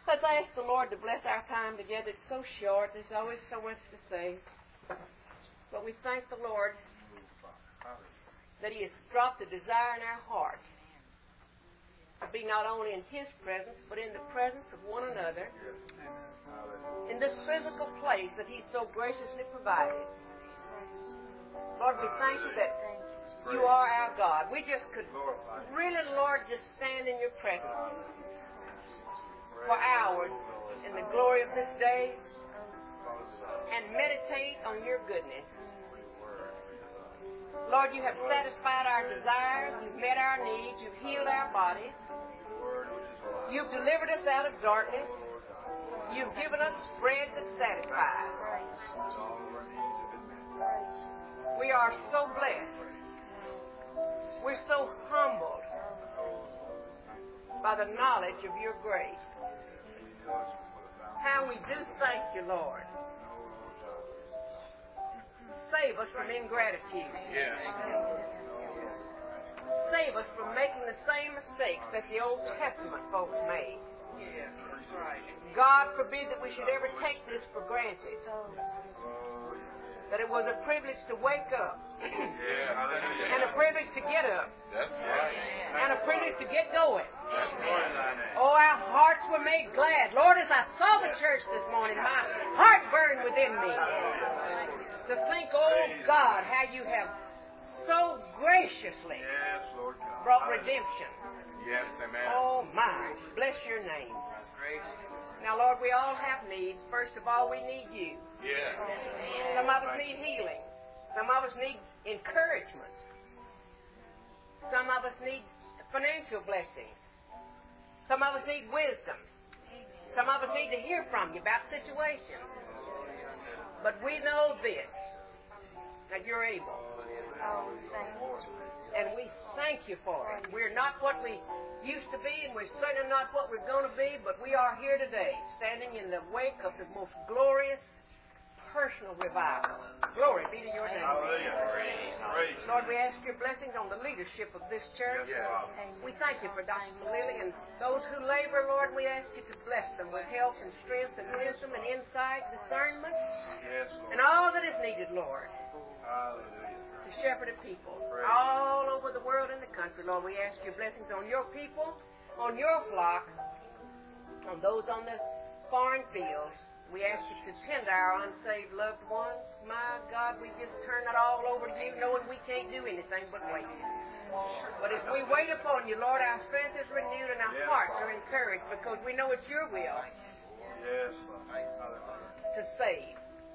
Let's ask the Lord to bless our time together. It's so short. There's always so much to say. But we thank the Lord that He has dropped a desire in our heart to be not only in His presence, but in the presence of one another in this physical place that He so graciously provided. Lord, we thank You that You are our God. We just could really, Lord, just stand in Your presence for hours in the glory of this day and meditate on Your goodness. Lord, You have satisfied our desires. You've met our needs. You've healed our bodies. You've delivered us out of darkness. You've given us bread that satisfies. We are so blessed. We're so humbled by the knowledge of Your grace. How we do thank You, Lord. Save us from ingratitude. Save us from making the same mistakes that the Old Testament folks made. God forbid that we should ever take this for granted. That it was a privilege to wake up. And a privilege to get up. And a privilege to get going. Oh, our hearts were made glad. Lord, as I saw the church this morning, my heart burned within me. To think, oh God, how You have so graciously brought redemption. Yes, amen. Oh my, bless Your name. Now, Lord, we all have needs. First of all, we need You. Yes. Some of us need healing. Some of us need encouragement. Some of us need financial blessings. Some of us need wisdom. Some of us need to hear from You about situations. But we know this, that You're able. And we thank You for it. We're not what we used to be, and we're certainly not what we're going to be, but we are here today, standing in the wake of the most glorious personal revival. Glory be to Your name. Lord, we ask Your blessings on the leadership of this church. We thank You for Dr. Lilly and those who labor, Lord. We ask You to bless them with health and strength and wisdom and insight, discernment, and all that is needed, Lord, to shepherd a people all over the world and the country. Lord, we ask Your blessings on Your people, on Your flock, on those on the foreign fields. We ask You to tend our unsaved loved ones. My God, we just turn it all over to You, knowing we can't do anything but wait. But as we wait upon You, Lord, our strength is renewed and our hearts are encouraged because we know it's Your will to save.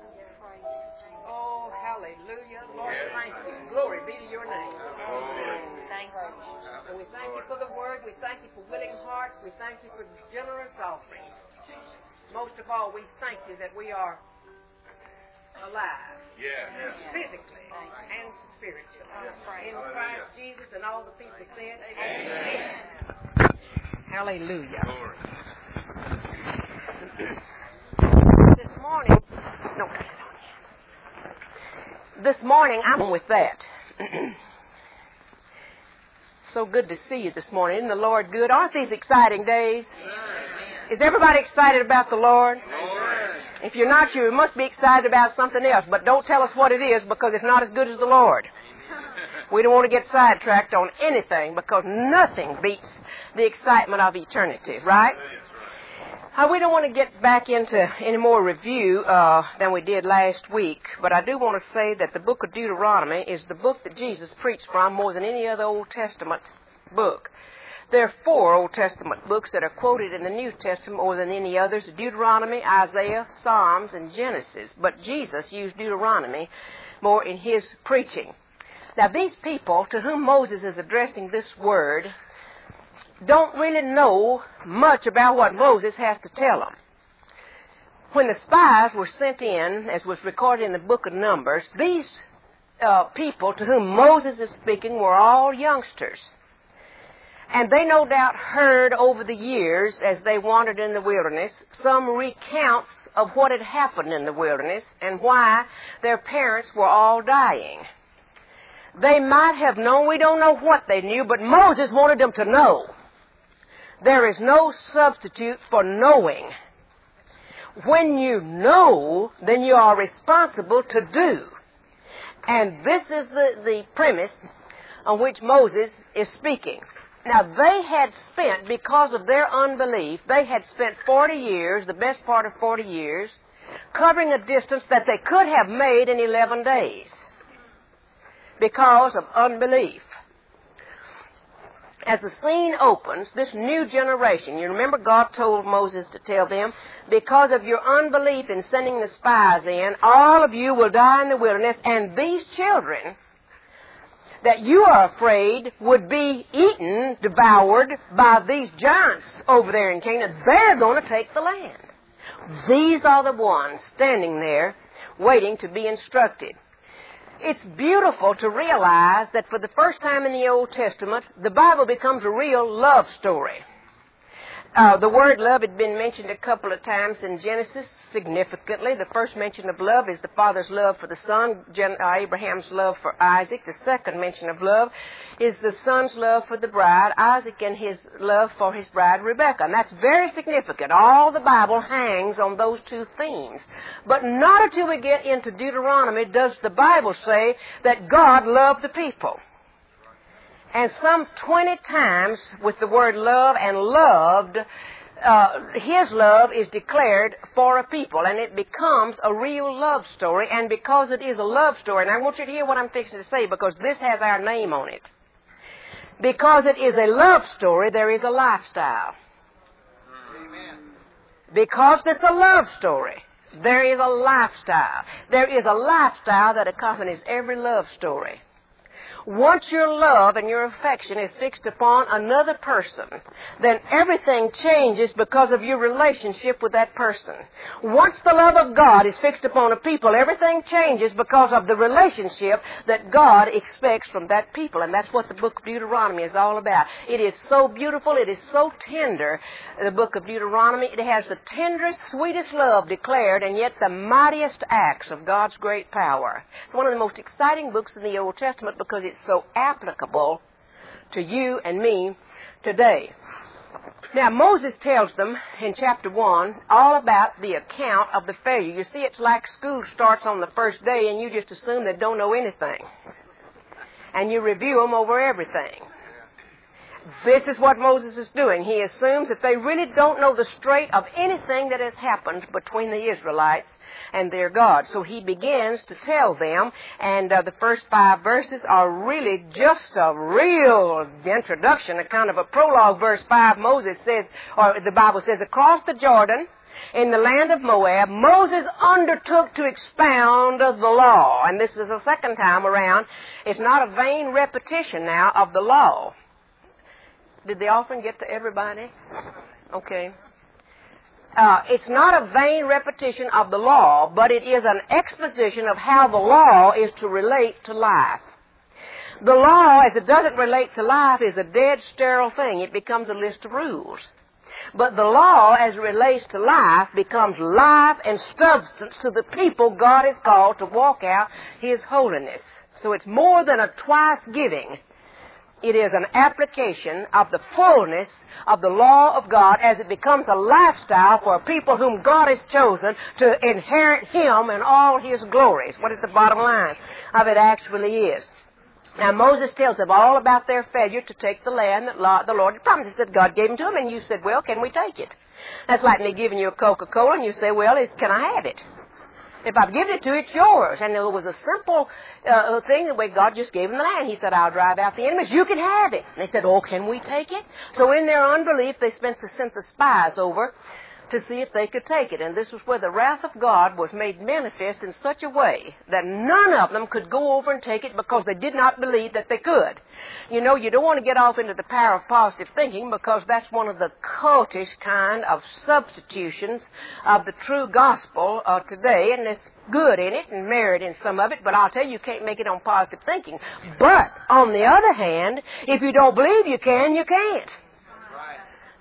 Oh, hallelujah. Lord, thank You. Glory be to Your name. Thank You. And we thank You for the Word. We thank You for willing hearts. We thank You for generous offerings. Most of all, we thank You that we are alive. Physically and spiritually. In Christ Jesus, and all the people said, amen. Hallelujah. This morning, I'm with that. So good to see you this morning. Isn't the Lord good? Aren't these exciting days? Is everybody excited about the Lord? If you're not, you must be excited about something else. But don't tell us what it is, because it's not as good as the Lord. We don't want to get sidetracked on anything, because nothing beats the excitement of eternity, right? We don't want to get back into any more review than we did last week, but I do want to say that the book of Deuteronomy is the book that Jesus preached from more than any other Old Testament book. There are 4 Old Testament books that are quoted in the New Testament more than any others: Deuteronomy, Isaiah, Psalms, and Genesis. But Jesus used Deuteronomy more in His preaching. Now, these people to whom Moses is addressing this word don't really know much about what Moses has to tell them. When the spies were sent in, as was recorded in the book of Numbers, these people to whom Moses is speaking were all youngsters. And they no doubt heard over the years, as they wandered in the wilderness, some recounts of what had happened in the wilderness and why their parents were all dying. They might have known, we don't know what they knew, but Moses wanted them to know There is no substitute for knowing. When you know, then you are responsible to do. And this is the premise on which Moses is speaking. Now, they had spent, because of their unbelief, they had spent 40 years, the best part of 40 years, covering a distance that they could have made in 11 days because of unbelief. As the scene opens, this new generation, you remember God told Moses to tell them, because of your unbelief in sending the spies in, all of you will die in the wilderness, and these children that you are afraid would be eaten, devoured by these giants over there in Canaan, they're going to take the land. These are the ones standing there waiting to be instructed. It's beautiful to realize that for the first time in the Old Testament, the Bible becomes a real love story. The word love had been mentioned a couple of times in Genesis significantly. The first mention of love is the father's love for the son, Abraham's love for Isaac. The second mention of love is the son's love for the bride, Isaac, and his love for his bride, Rebekah. And that's very significant. All the Bible hangs on those two themes. But not until we get into Deuteronomy does the Bible say that God loved the people. And some 20 times with the word love and loved, His love is declared for a people, and it becomes a real love story. And because it is a love story, and I want you to hear what I'm fixing to say, because this has our name on it. Because it is a love story, there is a lifestyle. Amen. Because it's a love story, there is a lifestyle. There is a lifestyle that accompanies every love story. Once your love and your affection is fixed upon another person, then everything changes because of your relationship with that person. Once the love of God is fixed upon a people, everything changes because of the relationship that God expects from that people. And that's what the book of Deuteronomy is all about. It is so beautiful, it is so tender, the book of Deuteronomy. It has the tenderest, sweetest love declared, and yet the mightiest acts of God's great power. It's one of the most exciting books in the Old Testament because it's so applicable to you and me today. Now, Moses tells them in chapter 1 all about the account of the failure. You see, it's like school starts on the first day and you just assume they don't know anything. And you review them over everything. This is what Moses is doing. He assumes that they really don't know the straight of anything that has happened between the Israelites and their God. So he begins to tell them, and the first 5 verses are really just a real introduction, a kind of a prologue. Verse 5, Moses says, or the Bible says, across the Jordan, in the land of Moab, Moses undertook to expound the law. And this is the second time around. It's not a vain repetition now of the law. Did the offering get to everybody? Okay. It's not a vain repetition of the law, but it is an exposition of how the law is to relate to life. The law, as it doesn't relate to life, is a dead, sterile thing. It becomes a list of rules. But the law, as it relates to life, becomes life and substance to the people God has called to walk out His holiness. So it's more than a twice giving. It is an application of the fullness of the law of God as it becomes a lifestyle for a people whom God has chosen to inherit Him and all His glories. What is the bottom line of it actually is? Now, Moses tells them all about their failure to take the land that the Lord had promised. He said God gave them to them, and you said, well, can we take it? That's like me giving you a Coca-Cola, and you say, well, can I have it? If I've given it to you, it's yours. And there was a simple thing, the way God just gave them the land. He said, I'll drive out the enemies. You can have it. And they said, oh, can we take it? So in their unbelief, they sent the spies over to see if they could take it. And this was where the wrath of God was made manifest in such a way that none of them could go over and take it because they did not believe that they could. You know, you don't want to get off into the power of positive thinking because that's one of the cultish kind of substitutions of the true gospel today, and there's good in it and merit in some of it, but I'll tell you, you can't make it on positive thinking. But, on the other hand, if you don't believe you can, you can't.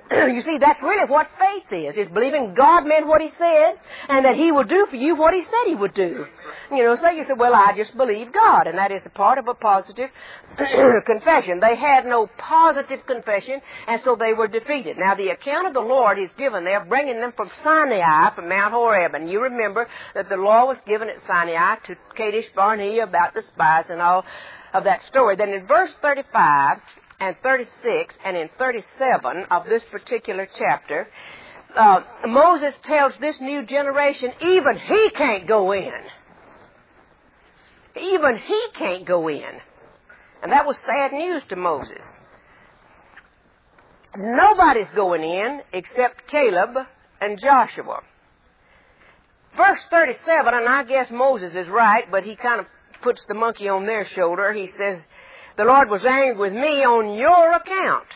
You see, that's really what faith is. It's believing God meant what He said and that He will do for you what He said He would do. So you say, well, I just believe God, and that is a part of a positive confession. They had no positive confession, and so they were defeated. Now, the account of the Lord is given there, bringing them from Sinai, from Mount Horeb. And you remember that the law was given at Sinai to Kadesh Barnea about the spies and all of that story. Then in verse 35 and 36 and in 37 of this particular chapter, Moses tells this new generation, even he can't go in. Even he can't go in. And that was sad news to Moses. Nobody's going in except Caleb and Joshua. Verse 37, and I guess Moses is right, but he kind of puts the monkey on their shoulder. He says, the Lord was angry with me on your account.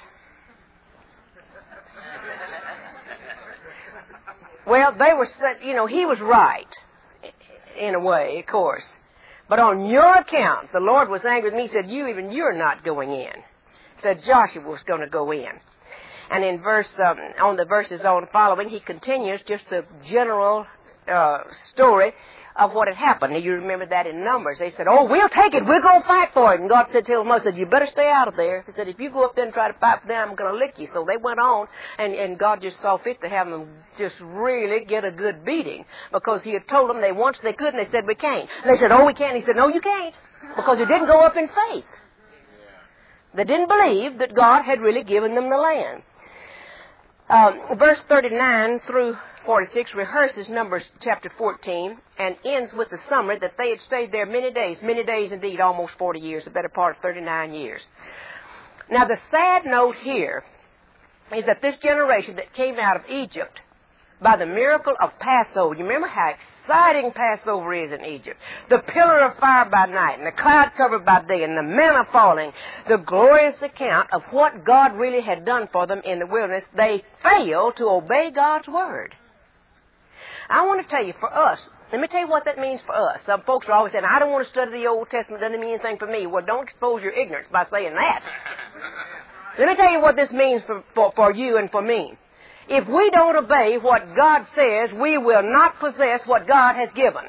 Well, they were, he was right, in a way, of course. But on your account, the Lord was angry with me. He said, you're not going in. He said Joshua was going to go in. And in on the verses on following, he continues just the general story of what had happened. You remember that in Numbers. They said, we'll take it. We're going to fight for it. And God said to Moses, you better stay out of there. He said, if you go up there and try to fight for them, I'm going to lick you. So they went on, and God just saw fit to have them just really get a good beating. Because He had told them once they could, and they said, we can't. And they said, we can't. He said, no, you can't. Because you didn't go up in faith. They didn't believe that God had really given them the land. Verse 39 through 46 rehearses Numbers chapter 14 and ends with the summary that they had stayed there many days indeed, almost 40 years, the better part of 39 years. Now the sad note here is that this generation that came out of Egypt by the miracle of Passover, you remember how exciting Passover is in Egypt. The pillar of fire by night and the cloud covered by day and the manna falling, the glorious account of what God really had done for them in the wilderness. They failed to obey God's word. I want to tell you, for us, let me tell you what that means for us. Some folks are always saying, I don't want to study the Old Testament, it doesn't mean anything for me. Well, don't expose your ignorance by saying that. Let me tell you what this means for you and for me. If we don't obey what God says, we will not possess what God has given.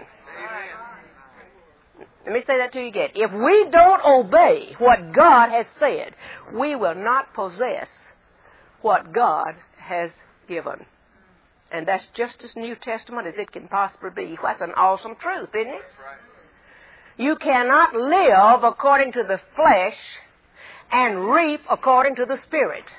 Let me say that to you again. If we don't obey what God has said, we will not possess what God has given. And that's just as New Testament as it can possibly be. That's an awesome truth, isn't it? You cannot live according to the flesh and reap according to the Spirit.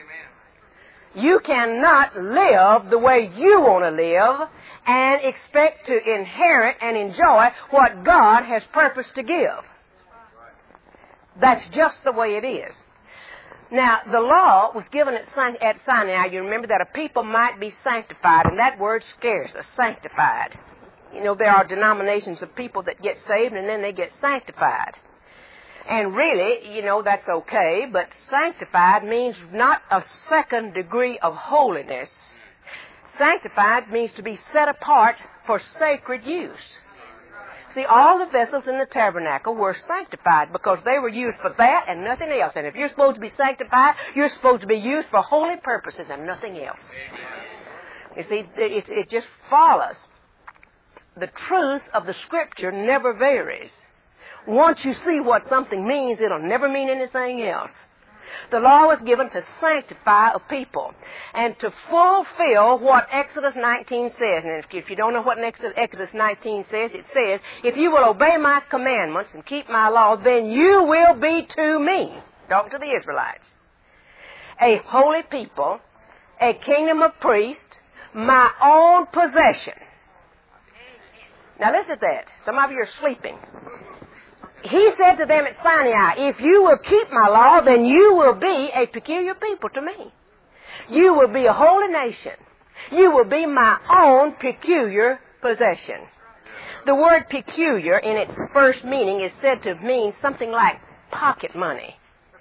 You cannot live the way you want to live and expect to inherit and enjoy what God has purposed to give. That's just the way it is. Now, the law was given at Sinai. You remember that a people might be sanctified, and that word scares us, sanctified. There are denominations of people that get saved and then they get sanctified. And really, that's okay, but sanctified means not a second degree of holiness. Sanctified means to be set apart for sacred use. See, all the vessels in the tabernacle were sanctified because they were used for that and nothing else. And if you're supposed to be sanctified, you're supposed to be used for holy purposes and nothing else. You see, it just follows. The truth of the Scripture never varies. Once you see what something means, it'll never mean anything else. The law was given to sanctify a people and to fulfill what Exodus 19 says. And if you don't know what Exodus 19 says, it says, if you will obey my commandments and keep my law, then you will be to me, talking to the Israelites, a holy people, a kingdom of priests, my own possession. Now listen to that. Some of you are sleeping. He said to them at Sinai, if you will keep my law, then you will be a peculiar people to me. You will be a holy nation. You will be my own peculiar possession. The word peculiar in its first meaning is said to mean something like pocket money.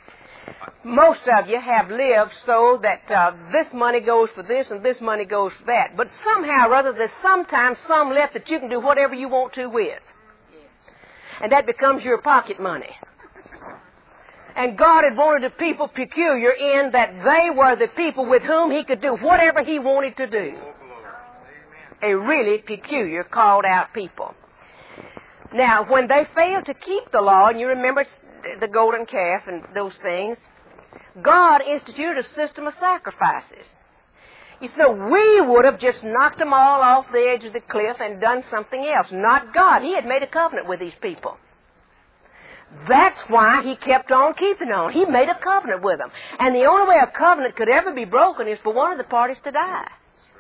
Most of you have lived so that this money goes for this and this money goes for that. But somehow or other, there's sometimes some left that you can do whatever you want to with. And that becomes your pocket money. And God had wanted the people peculiar in that they were the people with whom He could do whatever He wanted to do. A really peculiar, called out people. Now, when they failed to keep the law, and you remember the golden calf and those things, God instituted a system of sacrifices. You see, we would have just knocked them all off the edge of the cliff and done something else. Not God. He had made a covenant with these people. That's why He kept on keeping on. He made a covenant with them. And the only way a covenant could ever be broken is for one of the parties to die.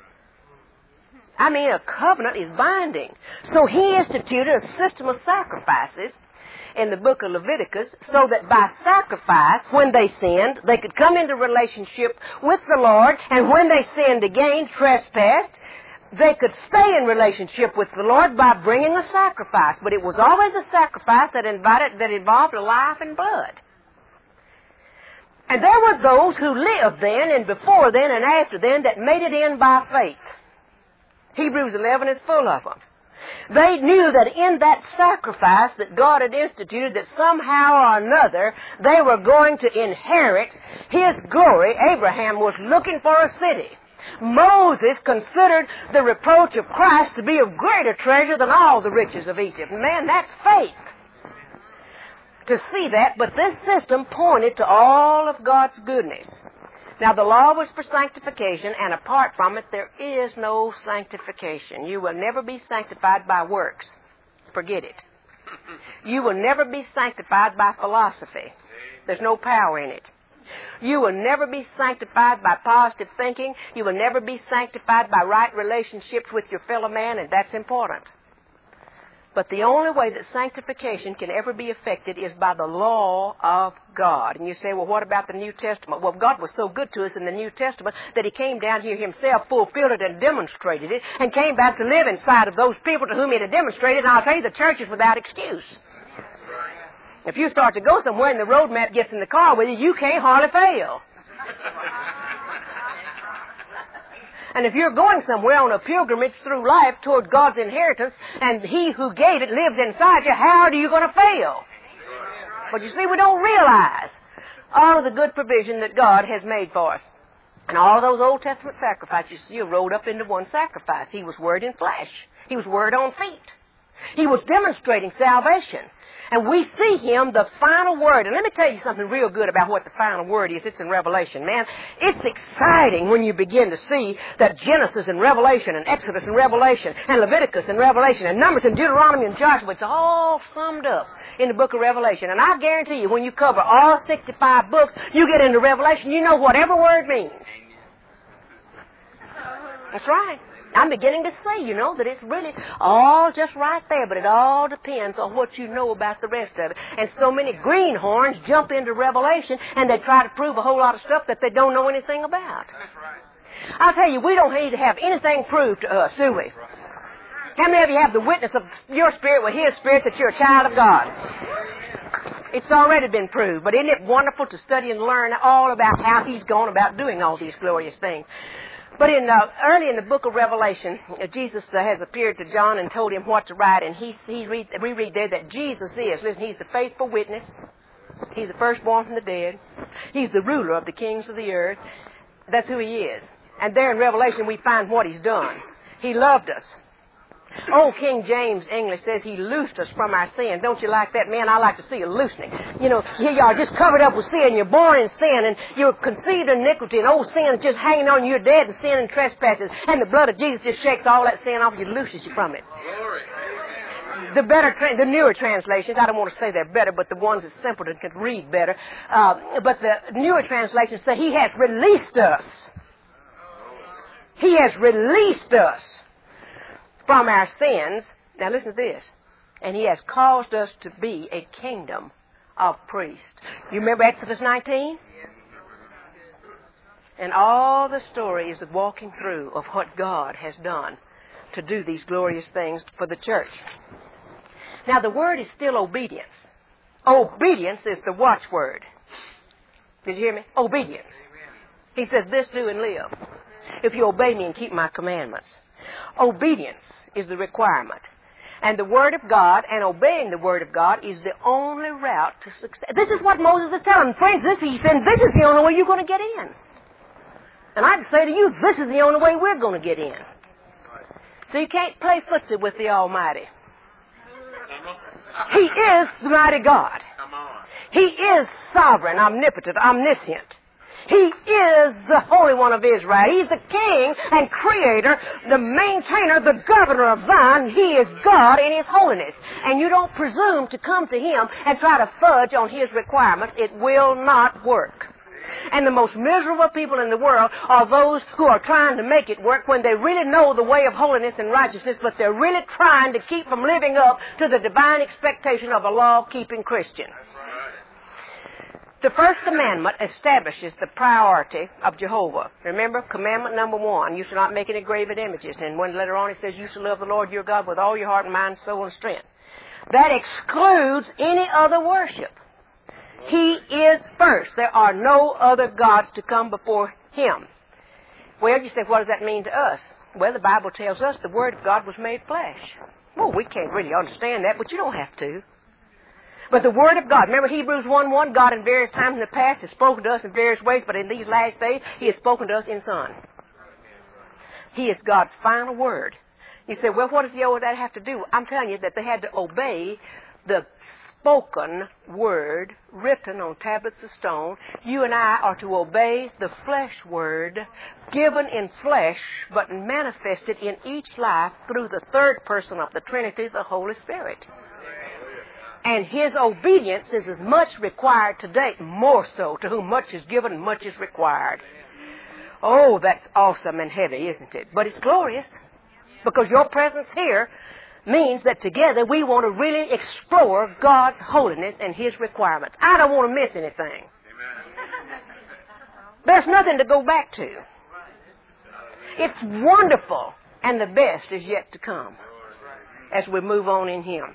I mean, a covenant is binding. So He instituted a system of sacrifices in the book of Leviticus so that by sacrifice, when they sinned, they could come into relationship with the Lord, and when they sinned again, trespassed, they could stay in relationship with the Lord by bringing a sacrifice. But it was always a sacrifice that involved a life and blood. And there were those who lived then and before then and after then that made it in by faith. Hebrews 11 is full of them. They knew that in that sacrifice that God had instituted, that somehow or another they were going to inherit His glory. Abraham was looking for a city. Moses considered the reproach of Christ to be of greater treasure than all the riches of Egypt. Man, that's faith to see that, but this system pointed to all of God's goodness. Now, the law was for sanctification, and apart from it, there is no sanctification. You will never be sanctified by works. Forget it. You will never be sanctified by philosophy. There's no power in it. You will never be sanctified by positive thinking. You will never be sanctified by right relationships with your fellow man, and that's important. But the only way that sanctification can ever be effected is by the law of God. And you say, well, what about the New Testament? Well, God was so good to us in the New Testament that He came down here Himself, fulfilled it, and demonstrated it, and came back to live inside of those people to whom He had demonstrated. And I'll tell you, the church is without excuse. If you start to go somewhere and the road map gets in the car with you, you can't hardly fail. And if you're going somewhere on a pilgrimage through life toward God's inheritance, and He who gave it lives inside you, how are you going to fail? But you see, we don't realize all of the good provision that God has made for us. And all of those Old Testament sacrifices, you see, are rolled up into one sacrifice. He was Word in flesh. He was Word on feet. He was demonstrating salvation. And we see Him, the final word. And let me tell you something real good about what the final word is. It's in Revelation, man. It's exciting when you begin to see that Genesis and Revelation and Exodus and Revelation and Leviticus and Revelation and Numbers and Deuteronomy and Joshua, it's all summed up in the book of Revelation. And I guarantee you, when you cover all 65 books, you get into Revelation, you know what every word means. That's right. I'm beginning to see, you know, that it's really all just right there, but it all depends on what you know about the rest of it. And so many greenhorns jump into Revelation and they try to prove a whole lot of stuff that they don't know anything about. That's right. I'll tell you, we don't need to have anything proved to us, do we? How many of you have the witness of your spirit with His Spirit that you're a child of God? It's already been proved, but isn't it wonderful to study and learn all about how He's gone about doing all these glorious things? But early in the book of Revelation, Jesus has appeared to John and told him what to write, and we read there that Jesus is, listen, He's the faithful witness. He's the firstborn from the dead. He's the ruler of the kings of the earth. That's who He is. And there in Revelation we find what He's done. He loved us. Old King James English says He loosed us from our sin. Don't you like that, man? I like to see a loosening. You know, here you are just covered up with sin. You're born in sin, and you're conceived in iniquity, and old sin is just hanging on you. You're dead in sin and trespasses, and the blood of Jesus just shakes all that sin off you, looses you from it. The newer translations, I don't want to say they're better, but the ones that simpleton can read better, but the newer translations say He has released us. He has released us from our sins. Now listen to this. And He has caused us to be a kingdom of priests. You remember Exodus 19? And all the story is the walking through of what God has done to do these glorious things for the church. Now the word is still obedience. Obedience is the watchword. Did you hear me? Obedience. He says, this do and live, if you obey me and keep my commandments. Obedience is the requirement. And the Word of God and obeying the Word of God is the only route to success. This is what Moses is telling. Friends, he said, this is the only way you're going to get in. And I'd say to you, this is the only way we're going to get in. So you can't play footsie with the Almighty. He is the mighty God. He is sovereign, omnipotent, omniscient. He is the Holy One of Israel. He's the King and Creator, the maintainer, the Governor of Zion. He is God in His holiness. And you don't presume to come to Him and try to fudge on His requirements. It will not work. And the most miserable people in the world are those who are trying to make it work when they really know the way of holiness and righteousness, but they're really trying to keep from living up to the divine expectation of a law-keeping Christian. The first commandment establishes the priority of Jehovah. Remember, commandment number 1, you shall not make any graven images. And when later on it says, you shall love the Lord your God with all your heart, mind, soul, and strength. That excludes any other worship. He is first. There are no other gods to come before Him. Well, you say, what does that mean to us? Well, the Bible tells us the Word of God was made flesh. Well, we can't really understand that, but you don't have to. But the Word of God, remember Hebrews 1:1, God in various times in the past has spoken to us in various ways, but in these last days, He has spoken to us in Son. He is God's final Word. You say, well, what does that have to do? I'm telling you that they had to obey the spoken Word written on tablets of stone. You and I are to obey the flesh Word given in flesh, but manifested in each life through the third person of the Trinity, the Holy Spirit. And His obedience is as much required today, more so, to whom much is given, much is required. Oh, that's awesome and heavy, isn't it? But it's glorious, because your presence here means that together we want to really explore God's holiness and His requirements. I don't want to miss anything. There's nothing to go back to. It's wonderful, and the best is yet to come as we move on in Him.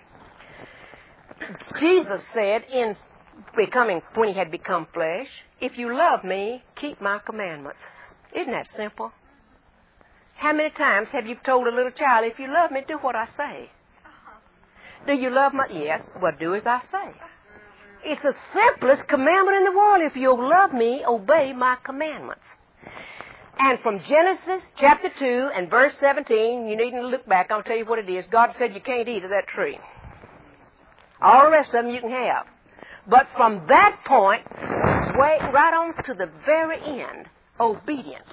Jesus said when He had become flesh, if you love me, keep my commandments. Isn't that simple? How many times have you told a little child, if you love me, do what I say? Do you love me? Yes. Well, do as I say. It's the simplest commandment in the world. If you'll love me, obey my commandments. And from Genesis chapter 2 and verse 17, you needn't look back, I'll tell you what it is. God said you can't eat of that tree. All the rest of them you can have. But from that point, right on to the very end, obedience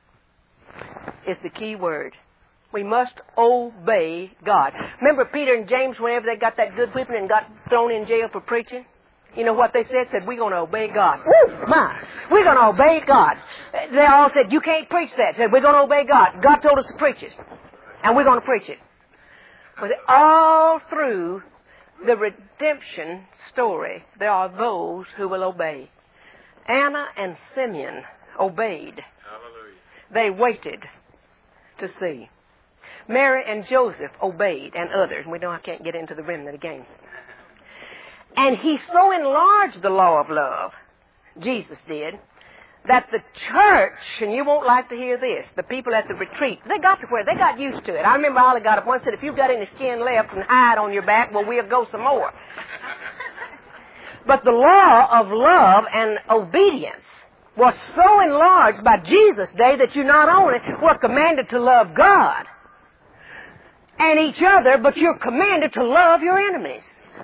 is the key word. We must obey God. Remember Peter and James, whenever they got that good whipping and got thrown in jail for preaching? You know what they said? Said, we're going to obey God. Woo, my! We're going to obey God. They all said, you can't preach that. Said, we're going to obey God. God told us to preach it. And we're going to preach it. But all through the redemption story, there are those who will obey. Anna and Simeon obeyed. Hallelujah. They waited to see. Mary and Joseph obeyed, and others. We know I can't get into the remnant again. And He so enlarged the law of love, Jesus did, that the church, and you won't like to hear this, the people at the retreat, they got to where they got used to it. I remember Ollie got up once and said, if you've got any skin left and hide on your back, well, we'll go some more. But the law of love and obedience was so enlarged by Jesus' day that you not only were commanded to love God and each other, but you're commanded to love your enemies.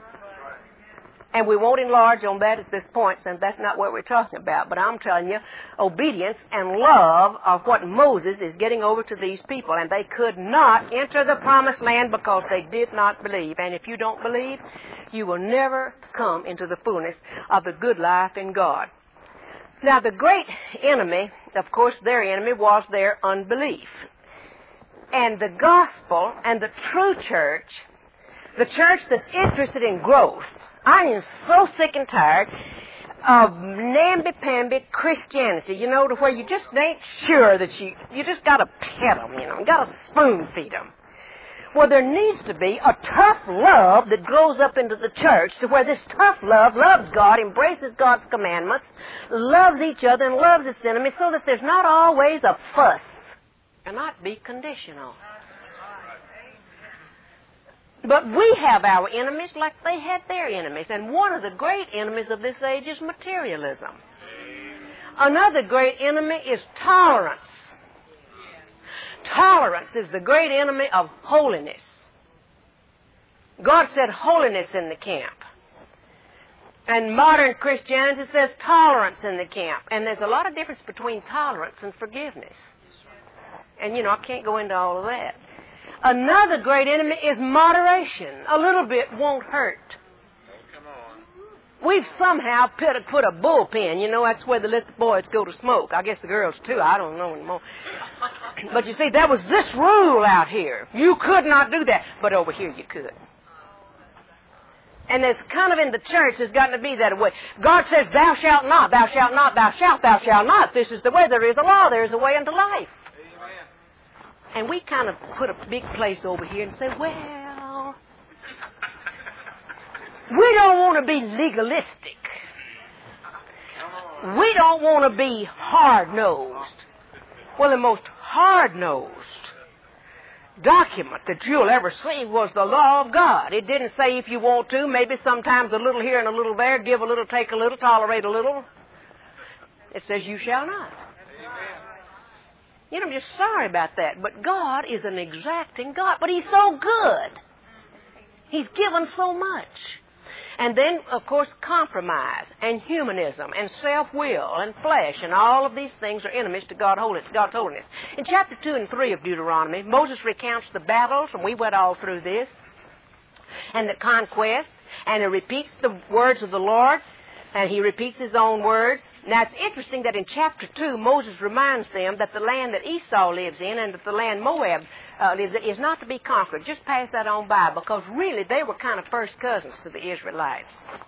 And we won't enlarge on that at this point, since that's not what we're talking about. But I'm telling you, obedience and love are what Moses is getting over to these people. And they could not enter the promised land because they did not believe. And if you don't believe, you will never come into the fullness of the good life in God. Now, the great enemy, of course, their enemy was their unbelief. And the gospel and the true church, the church that's interested in growth, I am so sick and tired of namby-pamby Christianity, you know, to where you just ain't sure that you just got to pet them, you know, you got to spoon feed them. Well, there needs to be a tough love that grows up into the church to where this tough love loves God, embraces God's commandments, loves each other, and loves its enemies so that there's not always a fuss and not be conditional. But we have our enemies like they had their enemies. And one of the great enemies of this age is materialism. Another great enemy is tolerance. Tolerance is the great enemy of holiness. God said holiness in the camp. And modern Christianity says tolerance in the camp. And there's a lot of difference between tolerance and forgiveness. And, I can't go into all of that. Another great enemy is moderation. A little bit won't hurt. We've somehow put a bullpen. That's where they let the boys go to smoke. I guess the girls, too. I don't know anymore. But you see, there was this rule out here. You could not do that. But over here you could. And there's kind of in the church, there's gotten to be that way. God says, thou shalt not, thou shalt not, thou shalt not. This is the way. There is a law. There is a way unto life. Amen. And we kind of put a big place over here and say, well, we don't want to be legalistic. We don't want to be hard-nosed. Well, the most hard-nosed document that you'll ever see was the law of God. It didn't say if you want to, maybe sometimes a little here and a little there, give a little, take a little, tolerate a little. It says you shall not. I'm just sorry about that. But God is an exacting God. But He's so good. He's given so much. And then, of course, compromise and humanism and self-will and flesh and all of these things are enemies to God's holiness. In chapter 2 and 3 of Deuteronomy, Moses recounts the battles, and we went all through this, and the conquest, and he repeats the words of the Lord, and he repeats his own words. Now, it's interesting that in chapter 2, Moses reminds them that the land that Esau lives in and that the land Moab lives in is not to be conquered. Just pass that on by, because really they were kind of first cousins to the Israelites.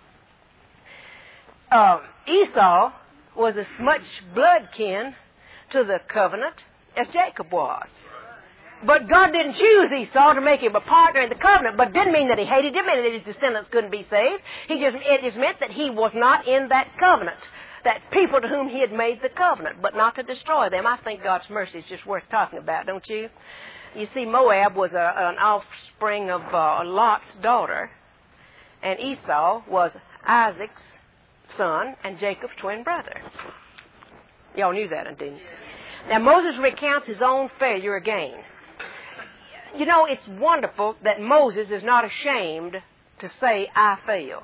Esau was as much blood kin to the covenant as Jacob was. But God didn't choose Esau to make him a partner in the covenant, but didn't mean that he hated him and that his descendants couldn't be saved. It just meant that he was not in that covenant, that people to whom he had made the covenant, but not to destroy them. I think God's mercy is just worth talking about, don't you? You see, Moab was an offspring of Lot's daughter, and Esau was Isaac's son and Jacob's twin brother. Y'all knew that, didn't you? Now, Moses recounts his own failure again. It's wonderful that Moses is not ashamed to say, I failed.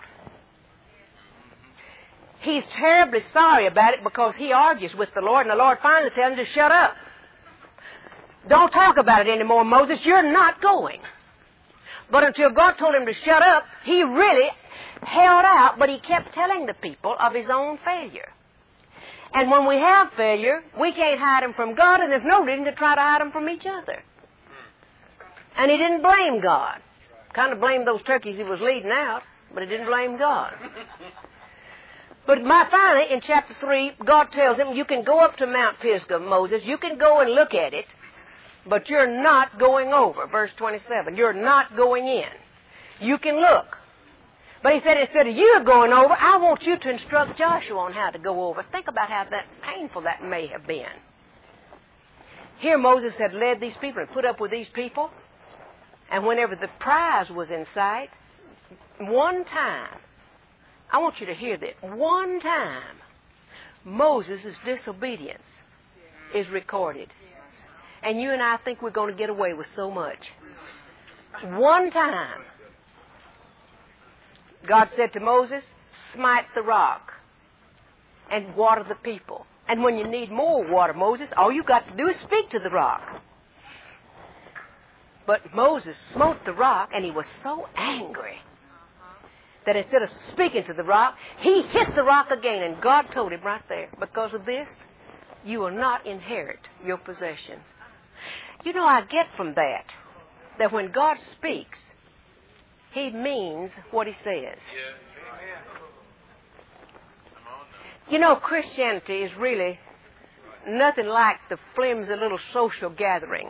He's terribly sorry about it because he argues with the Lord, and the Lord finally tells him to shut up. Don't talk about it anymore, Moses. You're not going. But until God told him to shut up, he really held out, but he kept telling the people of his own failure. And when we have failure, we can't hide them from God, and there's no reason to try to hide them from each other. And he didn't blame God. Kind of blamed those turkeys he was leading out, but he didn't blame God. But finally, in chapter 3, God tells him, you can go up to Mount Pisgah, Moses. You can go and look at it, but you're not going over. Verse 27, you're not going in. You can look. But he said, instead of you going over, I want you to instruct Joshua on how to go over. Think about how painful that may have been. Here Moses had led these people and put up with these people. And whenever the prize was in sight, one time, I want you to hear this, one time, Moses' disobedience is recorded. And you and I think we're going to get away with so much. One time, God said to Moses, smite the rock and water the people. And when you need more water, Moses, all you've got to do is speak to the rock. But Moses smote the rock, and he was so angry that instead of speaking to the rock, he hit the rock again. And God told him right there, because of this, you will not inherit your possessions. I get from that when God speaks, He means what He says. Christianity is really nothing like the flimsy little social gathering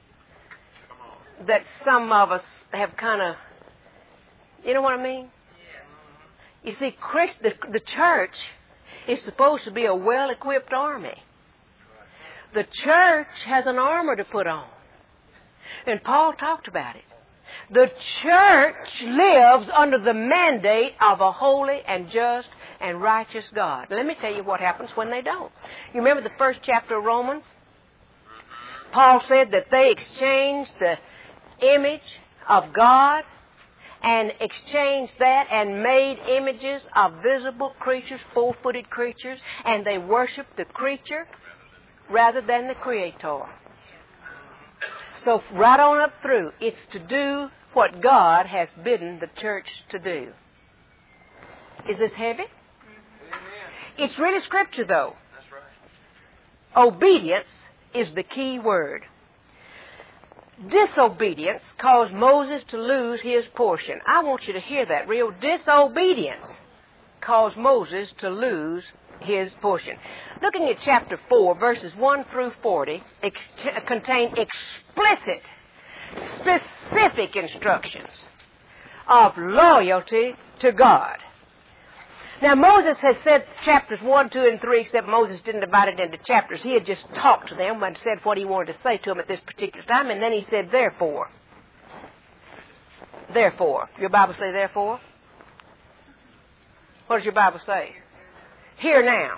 that some of us have kind of, you know what I mean? You see, the church is supposed to be a well-equipped army. The church has an armor to put on. And Paul talked about it. The church lives under the mandate of a holy and just and righteous God. Let me tell you what happens when they don't. You remember the first chapter of Romans? Paul said that they exchanged the image of God and exchanged that and made images of visible creatures, four-footed creatures, and they worshiped the creature rather than the Creator. So right on up through, it's to do what God has bidden the church to do. Is this heavy? It's really Scripture, though. That's right. Obedience is the key word. Disobedience caused Moses to lose his portion. I want you to hear that real. Disobedience caused Moses to lose his portion. Looking at chapter 4, verses 1 through 40, contain explicit, specific instructions of loyalty to God. Now, Moses has said chapters 1, 2, and 3, except Moses didn't divide it into chapters. He had just talked to them and said what he wanted to say to them at this particular time, and then he said, therefore. Therefore. Your Bible say therefore? What does your Bible say? Hear now.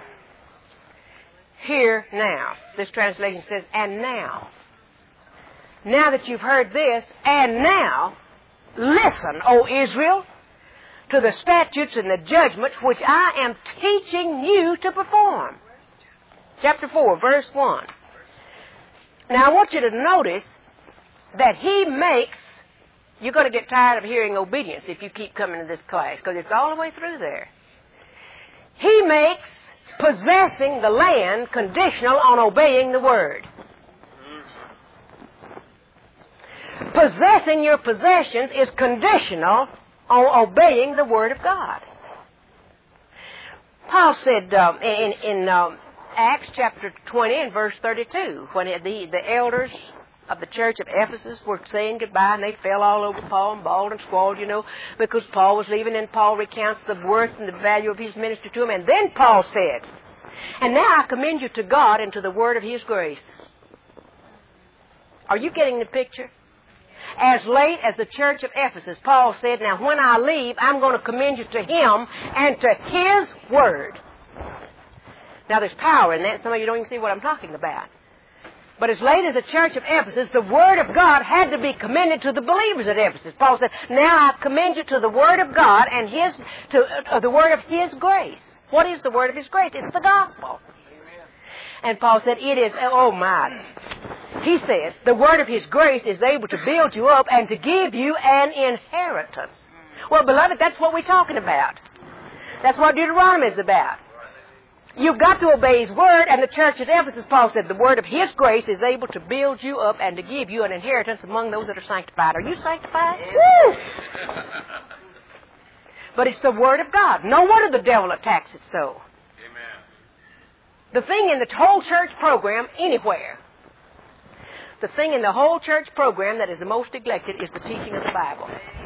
Hear now. This translation says, and now. Now that you've heard this, and now, listen, O Israel, to the statutes and the judgments which I am teaching you to perform. Chapter 4, verse 1. Now I want you to notice that he makes, you're going to get tired of hearing obedience if you keep coming to this class, because it's all the way through there. He makes possessing the land conditional on obeying the Word. Possessing your possessions is conditional on obeying the Word of God. Paul said in Acts chapter 20 and verse 32, when the elders of the church of Ephesus were saying goodbye, and they fell all over Paul and bawled and squalled, because Paul was leaving, and Paul recounts the worth and the value of his ministry to him. And then Paul said, and now I commend you to God and to the word of His grace. Are you getting the picture? As late as the church of Ephesus, Paul said, now when I leave, I'm going to commend you to Him and to His Word. Now there's power in that. Some of you don't even see what I'm talking about. But as late as the church of Ephesus, the Word of God had to be commended to the believers at Ephesus. Paul said, now I commend you to the Word of God and the Word of His grace. What is the Word of His grace? It's the gospel. And Paul said, it is, oh my. He says, the Word of His grace is able to build you up and to give you an inheritance. Well, beloved, that's what we're talking about. That's what Deuteronomy is about. You've got to obey His Word, and the church at Ephesus, Paul said, the Word of His grace is able to build you up and to give you an inheritance among those that are sanctified. Are you sanctified? Woo! But it's the Word of God. No wonder the devil attacks it so. The thing in the whole church program, anywhere, the thing in the whole church program that is the most neglected is the teaching of the Bible.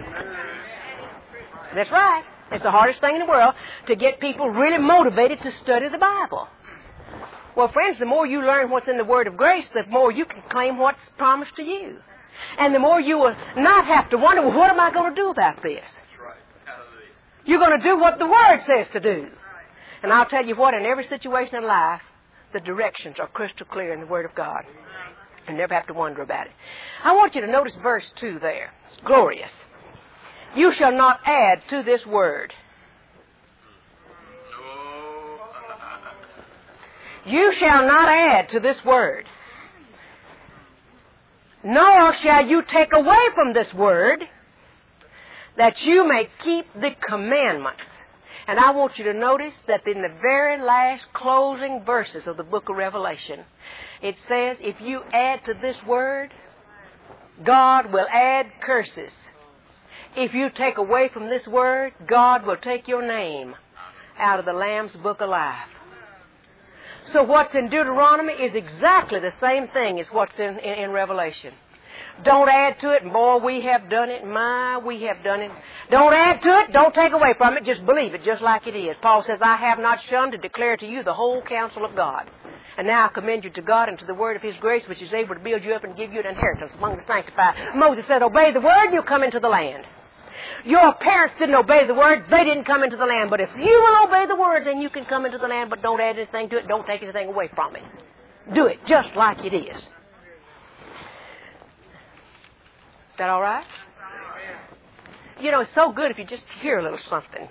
That's right. It's the hardest thing in the world to get people really motivated to study the Bible. Well, friends, the more you learn what's in the Word of grace, the more you can claim what's promised to you. And the more you will not have to wonder, well, what am I going to do about this? You're going to do what the Word says to do. And I'll tell you what, in every situation in life, the directions are crystal clear in the Word of God. You never have to wonder about it. I want you to notice verse 2 there. It's glorious. You shall not add to this Word. You shall not add to this Word. Nor shall you take away from this Word, that you may keep the commandments. And I want you to notice that in the very last closing verses of the book of Revelation, it says, if you add to this Word, God will add curses. If you take away from this Word, God will take your name out of the Lamb's book of life. So what's in Deuteronomy is exactly the same thing as what's in Revelation. Don't add to it. Boy, we have done it. My, we have done it. Don't add to it. Don't take away from it. Just believe it just like it is. Paul says, I have not shunned to declare to you the whole counsel of God. And now I commend you to God and to the word of His grace, which is able to build you up and give you an inheritance among the sanctified. Moses said, obey the word and you'll come into the land. Your parents didn't obey the word, they didn't come into the land. But if you will obey the word, then you can come into the land, but don't add anything to it, don't take anything away from it. Do it just like it is. Is that all right? You know, it's so good if you just hear a little something.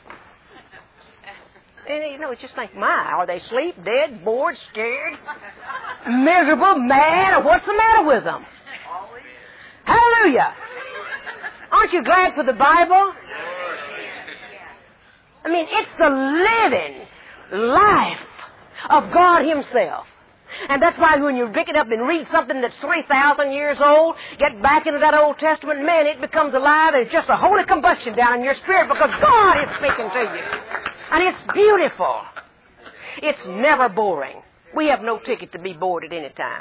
And, you know, it's just like, my, are they asleep, dead, bored, scared, miserable, mad, or what's the matter with them? Hallelujah. Aren't you glad for the Bible? I mean, it's the living life of God Himself. And that's why when you pick it up and read something that's 3,000 years old, get back into that Old Testament, man, it becomes alive. There's just a holy combustion down in your spirit because God is speaking to you. And it's beautiful. It's never boring. We have no ticket to be bored at any time.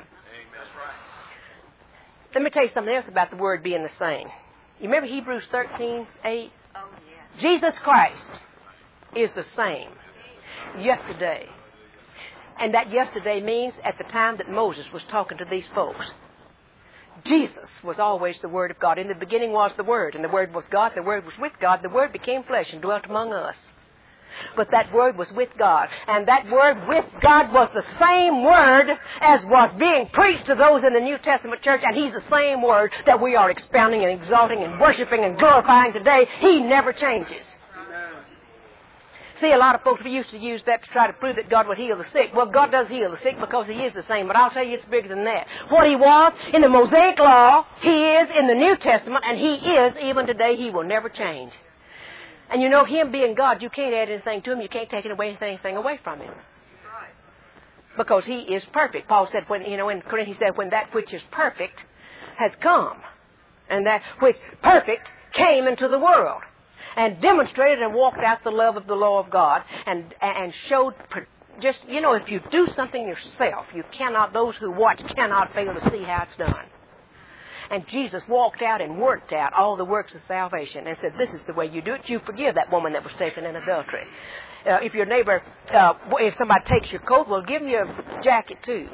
Let me tell you something else about the Word being the same. You remember Hebrews 13:8? Oh, yeah. Jesus Christ is the same yesterday. And that yesterday means at the time that Moses was talking to these folks. Jesus was always the Word of God. In the beginning was the Word, and the Word was God, the Word was with God, the Word became flesh and dwelt among us. But that Word was with God. And that Word with God was the same Word as was being preached to those in the New Testament church. And He's the same Word that we are expounding and exalting and worshiping and glorifying today. He never changes. See, a lot of folks used to use that to try to prove that God would heal the sick. Well, God does heal the sick because He is the same. But I'll tell you, it's bigger than that. What He was in the Mosaic Law, He is in the New Testament, and He is even today. He will never change. And you know, Him being God, you can't add anything to Him. You can't take anything away from Him. Because He is perfect. Paul said, in Corinthians, he said, when that which is perfect has come, and that which perfect came into the world, and demonstrated and walked out the love of the law of God, and showed, just, you know, if you do something yourself, those who watch cannot fail to see how it's done. And Jesus walked out and worked out all the works of salvation and said, this is the way you do it. You forgive that woman that was taken in adultery. If your neighbor, if somebody takes your coat, well, give him your jacket too.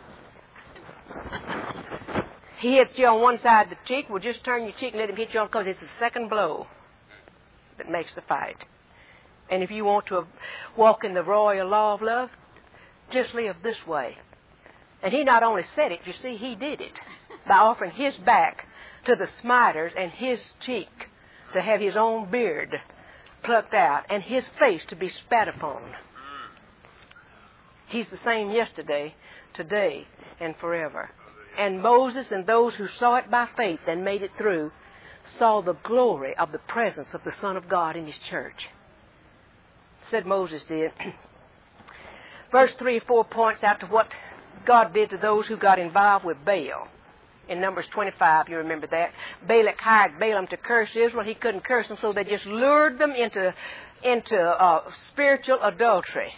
He hits you on one side of the cheek, well, just turn your cheek and let him hit you on, because it's the second blow that makes the fight. And if you want to walk in the royal law of love, just live this way. And He not only said it, you see, He did it by offering His back to the smiters and His cheek to have His own beard plucked out and His face to be spat upon. He's the same yesterday, today, and forever. And Moses and those who saw it by faith and made it through saw the glory of the presence of the Son of God in His church. Said Moses did. Verse 3 or 4 points out to what God did to those who got involved with Baal. In Numbers 25, you remember that. Balak hired Balaam to curse Israel. He couldn't curse them, so they just lured them into spiritual adultery.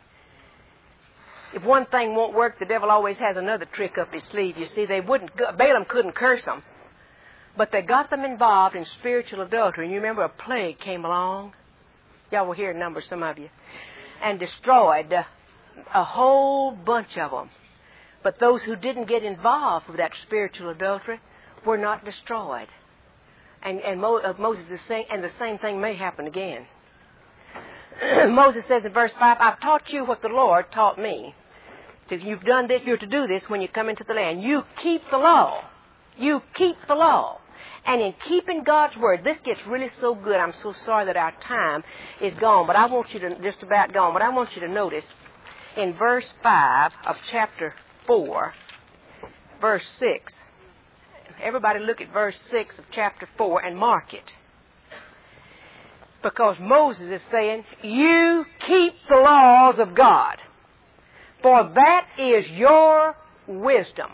If one thing won't work, the devil always has another trick up his sleeve. You see, Balaam couldn't curse them, but they got them involved in spiritual adultery. And you remember a plague came along. Y'all will hear Numbers, some of you, and destroyed a whole bunch of them. But those who didn't get involved with that spiritual adultery were not destroyed. And Moses is saying, and the same thing may happen again. Moses says in verse 5, I've taught you what the Lord taught me. So you've done this, you're to do this when you come into the land. You keep the law. You keep the law. And in keeping God's word, this gets really so good. I'm so sorry that our time is gone, but I want you to, just about gone, but I want you to notice in verse 5 of chapter 4, verse 6. Everybody look at verse 6 of chapter 4 and mark it. Because Moses is saying, you keep the laws of God, for that is your wisdom.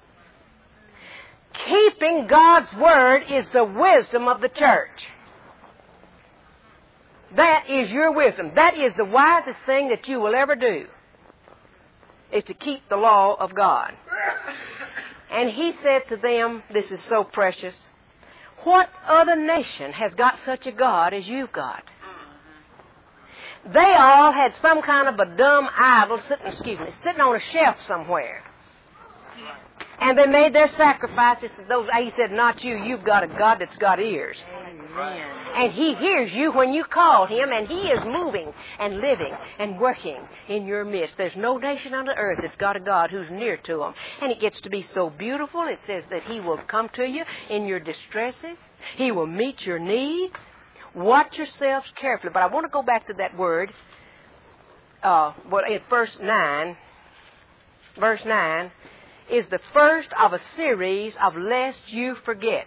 Keeping God's word is the wisdom of the church. That is your wisdom. That is the wisest thing that you will ever do, is to keep the law of God. And he said to them, this is so precious, what other nation has got such a God as you've got? They all had some kind of a dumb idol sitting on a shelf somewhere. And they made their sacrifices to those. He said, not you. You've got a God that's got ears. Amen. And He hears you when you call Him, and He is moving and living and working in your midst. There's no nation on the earth that's got a God who's near to them. And it gets to be so beautiful. It says that He will come to you in your distresses. He will meet your needs. Watch yourselves carefully. But I want to go back to that word. In verse 9 is the first of a series of lest you forget.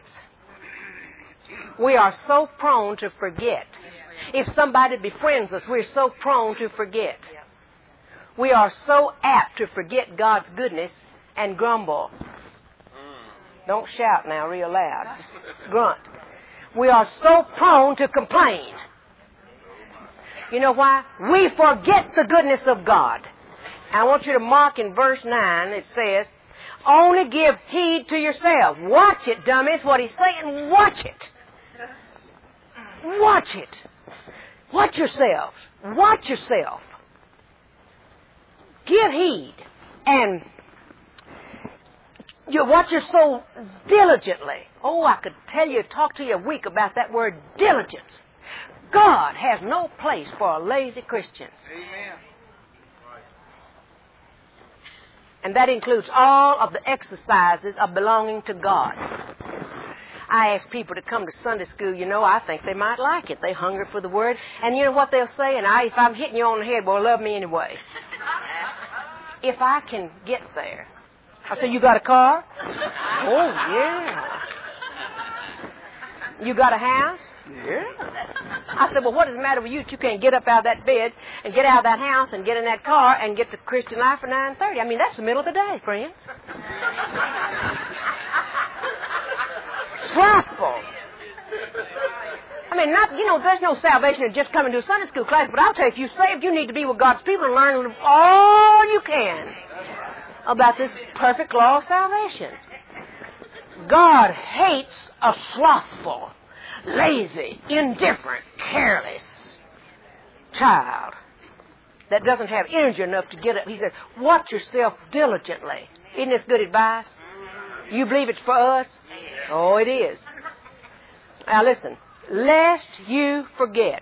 We are so prone to forget. If somebody befriends us, we're so prone to forget. We are so apt to forget God's goodness and grumble. Don't shout now real loud. Just grunt. We are so prone to complain. You know why? We forget the goodness of God. I want you to mark in verse 9, it says, only give heed to yourselves. Watch it, dummies. What he's saying, watch it. Watch it. Watch yourselves. Watch yourself. Give heed. And you watch your soul diligently. Oh, I could talk to you a week about that word diligence. God has no place for a lazy Christian. Amen. And that includes all of the exercises of belonging to God. I ask people to come to Sunday school, I think they might like it. They're hungry for the Word. And you know what they'll say? And if I'm hitting you on the head, well, love me anyway. If I can get there. I say, you got a car? Oh, yeah. You got a house? Yeah. I said, well, what is the matter with you that you can't get up out of that bed and get out of that house and get in that car and get to Christian Life for 9:30? I mean, that's the middle of the day, friends. Slothful. I mean, there's no salvation in just coming to a Sunday school class, but I'll tell you, if you're saved, you need to be with God's people and learn all you can about this perfect law of salvation. God hates a slothful, lazy, indifferent, careless child that doesn't have energy enough to get up. He said, watch yourself diligently. Isn't this good advice? You believe it's for us? Oh, it is. Now listen, lest you forget.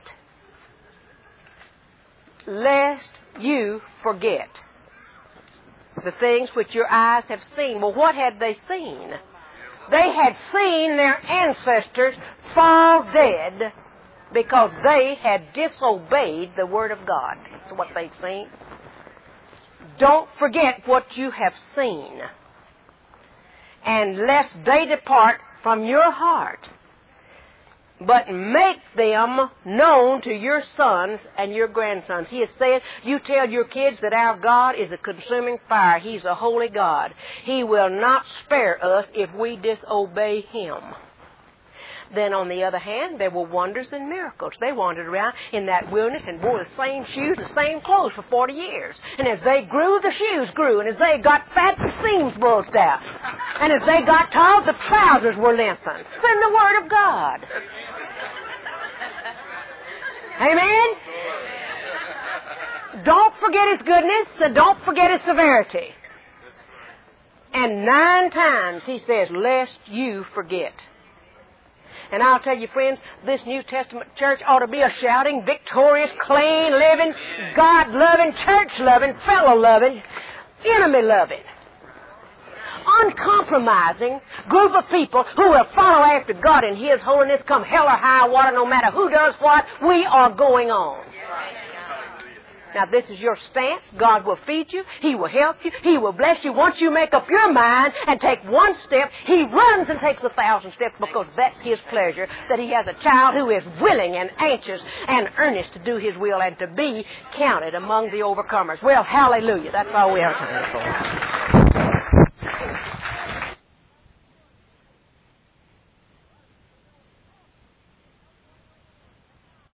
Lest you forget the things which your eyes have seen. Well, what had they seen? They had seen their ancestors fall dead because they had disobeyed the Word of God. That's what they'd seen. Don't forget what you have seen. And lest they depart from your heart, but make them known to your sons and your grandsons. He has said, you tell your kids that our God is a consuming fire. He's a holy God. He will not spare us if we disobey Him. Then on the other hand, there were wonders and miracles. They wandered around in that wilderness and wore the same shoes, the same clothes for 40 years. And as they grew, the shoes grew. And as they got fat, the seams bulged out. And as they got tall, the trousers were lengthened. It's in the Word of God. Amen? Don't forget His goodness and don't forget His severity. And 9 times He says, lest you forget. And I'll tell you, friends, this New Testament church ought to be a shouting, victorious, clean, living, God-loving, church-loving, fellow-loving, enemy-loving, uncompromising group of people who will follow after God in His holiness come hell or high water, no matter who does what. We are going on. Now, this is your stance. God will feed you. He will help you. He will bless you. Once you make up your mind and take one step, He runs and takes 1,000 steps because that's His pleasure, that He has a child who is willing and anxious and earnest to do His will and to be counted among the overcomers. Well, hallelujah. That's all we have time for.